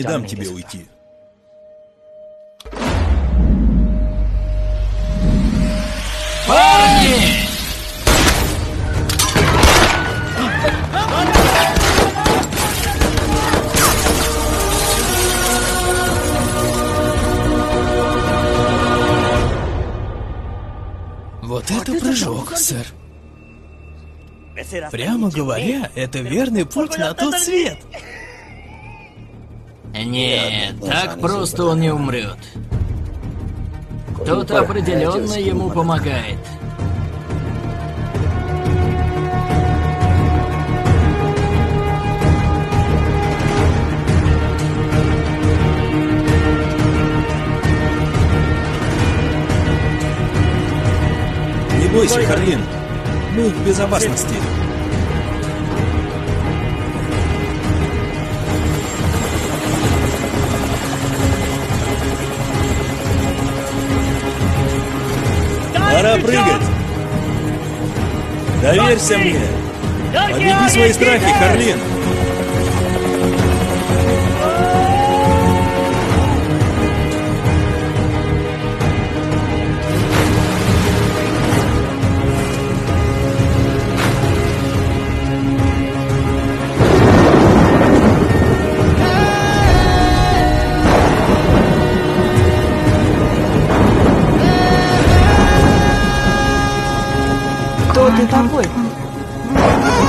Не дам тебе уйти. Парни! Вот это прыжок, сэр. Прямо говоря, это верный путь на тот свет. Нет, так просто он не умрет. Кто-то определенно ему помогает. Не бойся, Харлин. Мы в безопасности. Пора прыгать. Доверься мне. Победи свои страхи, Харлин. Кто ты такой?